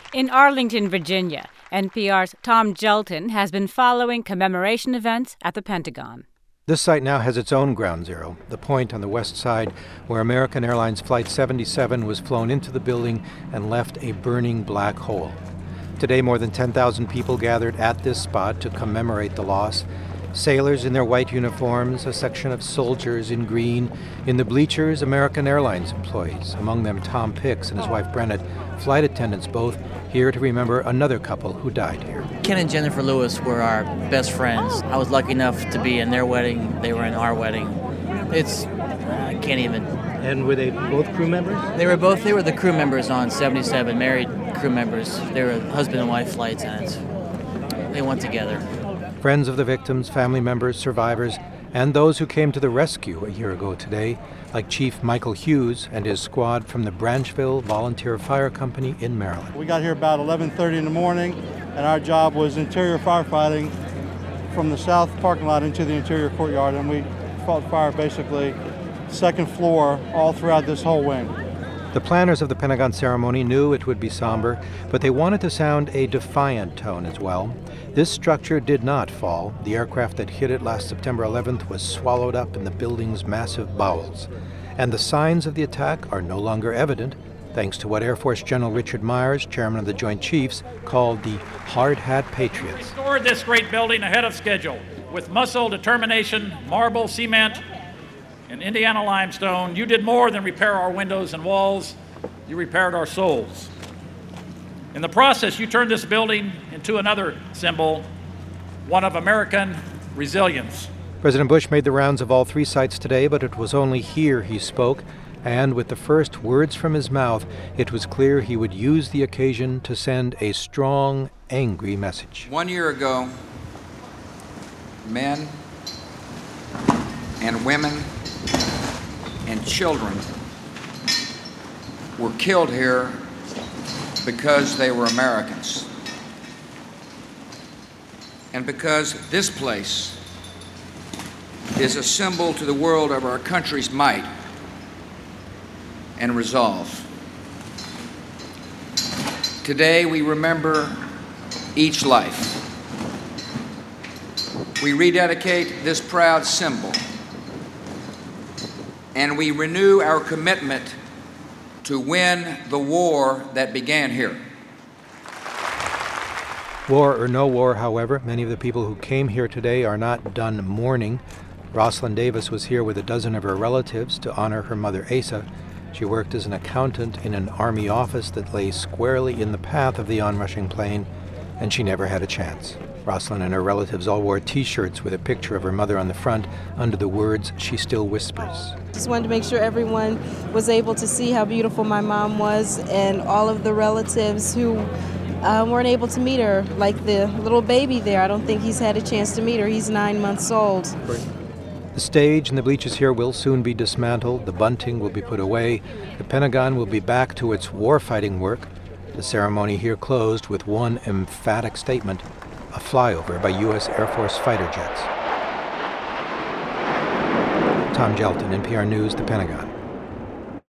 In Arlington, Virginia, NPR's Tom Gjelten has been following commemoration events at the Pentagon. This site now has its own ground zero, the point on the west side where American Airlines Flight 77 was flown into the building and left a burning black hole. Today, more than 10,000 people gathered at this spot to commemorate the loss. Sailors in their white uniforms, a section of soldiers in green. In the bleachers, American Airlines employees, among them Tom Pix and his wife Brennet, flight attendants both, here to remember another couple who died here. Ken and Jennifer Lewis were our best friends. I was lucky enough to be in their wedding. They were in our wedding. I can't even. And were they both crew members? They were the crew members on 77, married crew members. They were husband and wife flight attendants. They went together. Friends of the victims, family members, survivors, and those who came to the rescue a year ago today, like Chief Michael Hughes and his squad from the Branchville Volunteer Fire Company in Maryland. We got here about 11:30 in the morning, and our job was interior firefighting from the south parking lot into the interior courtyard, and we fought fire basically second floor all throughout this whole wing. The planners of the Pentagon ceremony knew it would be somber, but they wanted to sound a defiant tone as well. This structure did not fall. The aircraft that hit it last September 11th was swallowed up in the building's massive bowels. And the signs of the attack are no longer evident, thanks to what Air Force General Richard Myers, chairman of the Joint Chiefs, called the Hard Hat Patriots. We restored this great building ahead of schedule with muscle, determination, marble, cement, and Indiana limestone. You did more than repair our windows and walls. You repaired our souls. In the process, you turned this building into another symbol, one of American resilience. President Bush made the rounds of all three sites today, but it was only here he spoke. And with the first words from his mouth, it was clear he would use the occasion to send a strong, angry message. 1 year ago, men and women and children were killed here because they were Americans. And because this place is a symbol to the world of our country's might and resolve. Today we remember each life. We rededicate this proud symbol, and we renew our commitment to win the war that began here. War or no war, however, many of the people who came here today are not done mourning. Rosalind Davis was here with a dozen of her relatives to honor her mother, Asa. She worked as an accountant in an Army office that lay squarely in the path of the onrushing plane, and she never had a chance. Rosalind and her relatives all wore T-shirts with a picture of her mother on the front under the words, "She still whispers." Just wanted to make sure everyone was able to see how beautiful my mom was, and all of the relatives who weren't able to meet her, like the little baby there. I don't think he's had a chance to meet her. He's 9 months old. The stage and the bleachers here will soon be dismantled. The bunting will be put away. The Pentagon will be back to its warfighting work. The ceremony here closed with one emphatic statement, a flyover by U.S. Air Force fighter jets. Tom Gjelten, NPR News, The Pentagon.